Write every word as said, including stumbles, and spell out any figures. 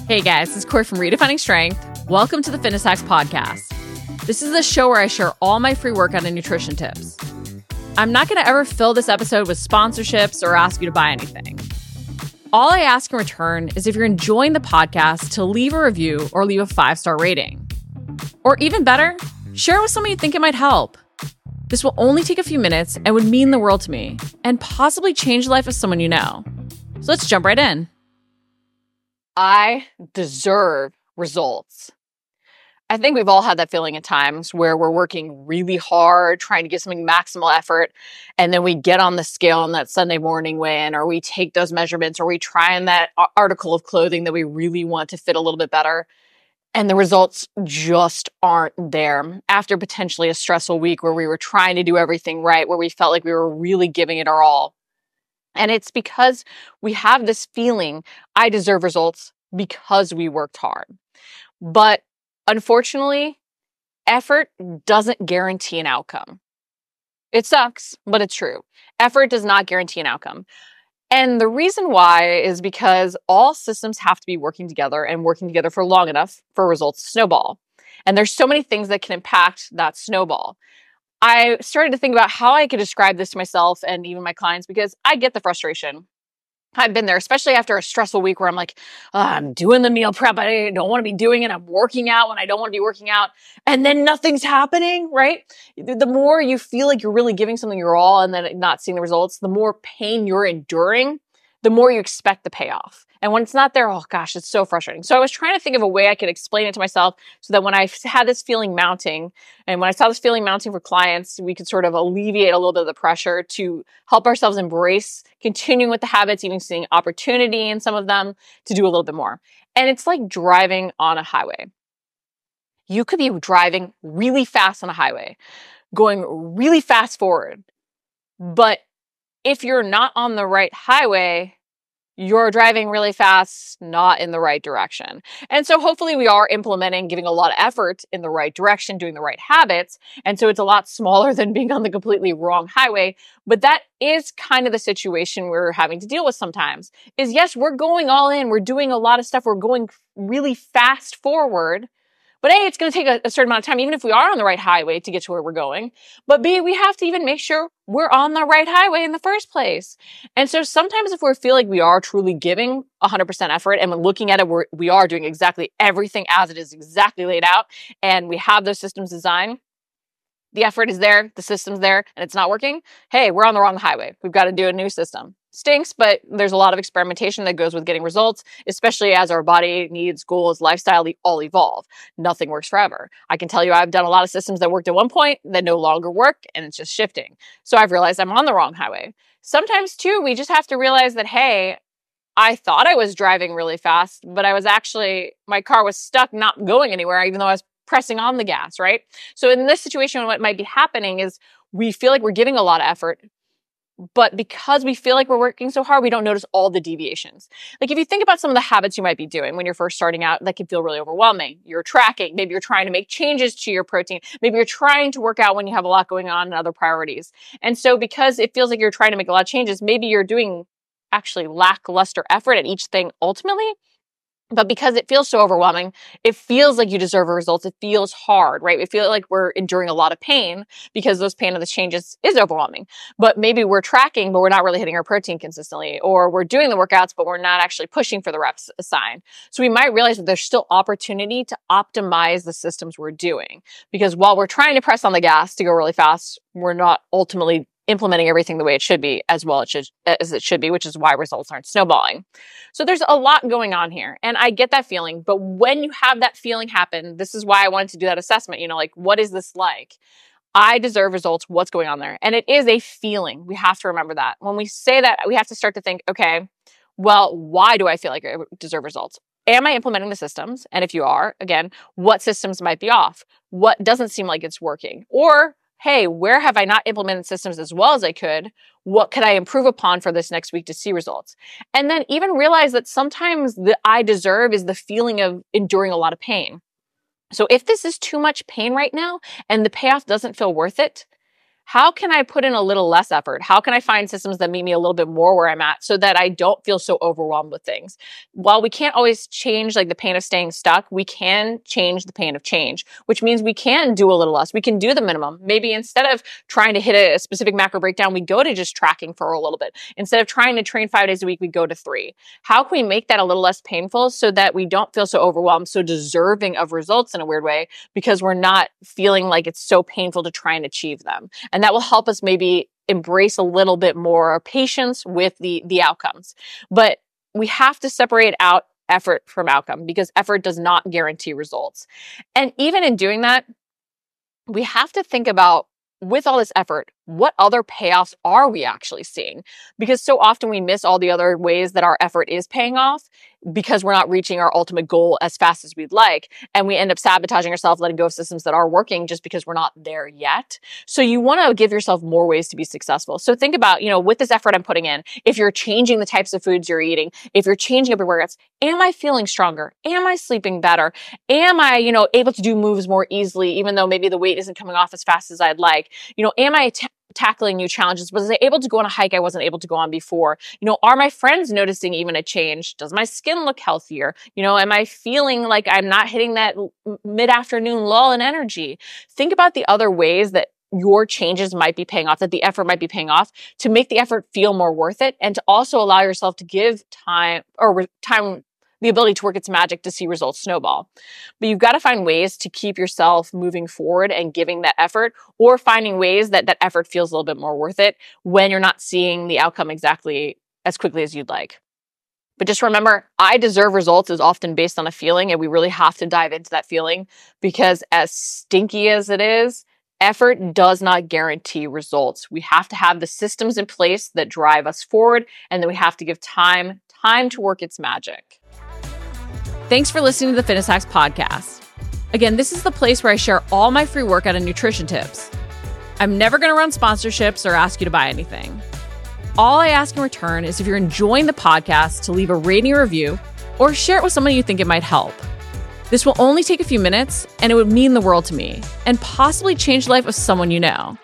Hey guys, this is Corey from Redefining Strength. Welcome to the Fitness Hacks Podcast. This is the show where I share all my free workout and nutrition tips. I'm not going to ever fill this episode with sponsorships or ask you to buy anything. All I ask in return is if you're enjoying the podcast to leave a review or leave a five-star rating. Or even better, share it with someone you think it might help. This will only take a few minutes and would mean the world to me and possibly change the life of someone you know. So let's jump right in. I deserve results. I think we've all had that feeling at times where we're working really hard, trying to give something maximal effort, and then we get on the scale on that Sunday morning win, or we take those measurements, or we try on that article of clothing that we really want to fit a little bit better, and the results just aren't there after potentially a stressful week where we were trying to do everything right, where we felt like we were really giving it our all. And it's because we have this feeling, I deserve results because we worked hard. But unfortunately, effort doesn't guarantee an outcome. It sucks, but it's true. Effort does not guarantee an outcome. And the reason why is because all systems have to be working together and working together for long enough for results to snowball. And there's so many things that can impact that snowball. I started to think about how I could describe this to myself and even my clients because I get the frustration. I've been there, especially after a stressful week where I'm like, oh, I'm doing the meal prep. I don't want to be doing it. I'm working out when I don't want to be working out. And then nothing's happening, right? The more you feel like you're really giving something your all and then not seeing the results, the more pain you're enduring, the more you expect the payoff. And when it's not there, oh gosh, it's so frustrating. So I was trying to think of a way I could explain it to myself so that when I had this feeling mounting, and when I saw this feeling mounting for clients, we could sort of alleviate a little bit of the pressure to help ourselves embrace continuing with the habits, even seeing opportunity in some of them to do a little bit more. And it's like driving on a highway. You could be driving really fast on a highway, going really fast forward. But if you're not on the right highway, you're driving really fast, not in the right direction. And so hopefully we are implementing, giving a lot of effort in the right direction, doing the right habits. And so it's a lot smaller than being on the completely wrong highway. But that is kind of the situation we're having to deal with sometimes is yes, we're going all in. We're doing a lot of stuff. We're going really fast forward. But A, it's going to take a, a certain amount of time, even if we are on the right highway to get to where we're going. But B, we have to even make sure we're on the right highway in the first place. And so sometimes if we feel like we are truly giving one hundred percent effort and when looking at it, we're, we are doing exactly everything as it is exactly laid out, and we have those systems designed, the effort is there, the system's there, and it's not working, hey, we're on the wrong highway. We've got to do a new system. Stinks, but there's a lot of experimentation that goes with getting results, especially as our body needs, goals, lifestyle, they all evolve. Nothing works forever. I can tell you I've done a lot of systems that worked at one point that no longer work, and it's just shifting. So I've realized I'm on the wrong highway. Sometimes too, we just have to realize that, hey, I thought I was driving really fast, but I was actually, my car was stuck not going anywhere, even though I was pressing on the gas, right? So in this situation, what might be happening is we feel like we're giving a lot of effort, but because we feel like we're working so hard, we don't notice all the deviations. Like if you think about some of the habits you might be doing when you're first starting out, that can feel really overwhelming. You're tracking, maybe you're trying to make changes to your protein. Maybe you're trying to work out when you have a lot going on and other priorities. And so because it feels like you're trying to make a lot of changes, maybe you're doing actually lackluster effort at each thing ultimately. But because it feels so overwhelming, it feels like you deserve a result. It feels hard, right? We feel like we're enduring a lot of pain because those pain of the changes is overwhelming. But maybe we're tracking, but we're not really hitting our protein consistently. Or we're doing the workouts, but we're not actually pushing for the reps assigned. So we might realize that there's still opportunity to optimize the systems we're doing. Because while we're trying to press on the gas to go really fast, we're not ultimately implementing everything the way it should be as well it should, as it should be, which is why results aren't snowballing. So there's a lot going on here. And I get that feeling. But when you have that feeling happen, this is why I wanted to do that assessment. You know, like, what is this like? I deserve results. What's going on there? And it is a feeling. We have to remember that. When we say that, we have to start to think, okay, well, why do I feel like I deserve results? Am I implementing the systems? And if you are, again, what systems might be off? What doesn't seem like it's working? Or hey, where have I not implemented systems as well as I could? What could I improve upon for this next week to see results? And then even realize that sometimes the I deserve is the feeling of enduring a lot of pain. So if this is too much pain right now and the payoff doesn't feel worth it, how can I put in a little less effort? How can I find systems that meet me a little bit more where I'm at so that I don't feel so overwhelmed with things? While we can't always change like the pain of staying stuck, we can change the pain of change, which means we can do a little less. We can do the minimum. Maybe instead of trying to hit a, a specific macro breakdown, we go to just tracking for a little bit. Instead of trying to train five days a week, we go to three. How can we make that a little less painful so that we don't feel so overwhelmed, so deserving of results in a weird way, because we're not feeling like it's so painful to try and achieve them? And that will help us maybe embrace a little bit more patience with the, the outcomes. But we have to separate out effort from outcome, because effort does not guarantee results. And even in doing that, we have to think about, with all this effort, what other payoffs are we actually seeing? Because so often we miss all the other ways that our effort is paying off because we're not reaching our ultimate goal as fast as we'd like. And we end up sabotaging ourselves, letting go of systems that are working just because we're not there yet. So you want to give yourself more ways to be successful. So think about, you know, with this effort I'm putting in, if you're changing the types of foods you're eating, if you're changing up your workouts, am I feeling stronger? Am I sleeping better? Am I, you know, able to do moves more easily, even though maybe the weight isn't coming off as fast as I'd like? You know, am I t- tackling new challenges? Was I able to go on a hike I wasn't able to go on before? You know, are my friends noticing even a change? Does my skin look healthier? You know, am I feeling like I'm not hitting that mid-afternoon lull in energy? Think about the other ways that your changes might be paying off, that the effort might be paying off, to make the effort feel more worth it, and to also allow yourself to give time or re- time the ability to work its magic to see results snowball. But you've got to find ways to keep yourself moving forward and giving that effort, or finding ways that that effort feels a little bit more worth it when you're not seeing the outcome exactly as quickly as you'd like. But just remember, I deserve results is often based on a feeling, and we really have to dive into that feeling, because as stinky as it is, effort does not guarantee results. We have to have the systems in place that drive us forward, and then we have to give time, time to work its magic. Thanks for listening to the Fitness Hacks podcast. Again, this is the place where I share all my free workout and nutrition tips. I'm never going to run sponsorships or ask you to buy anything. All I ask in return is if you're enjoying the podcast, to leave a rating or review, or share it with someone you think it might help. This will only take a few minutes, and it would mean the world to me, and possibly change the life of someone you know.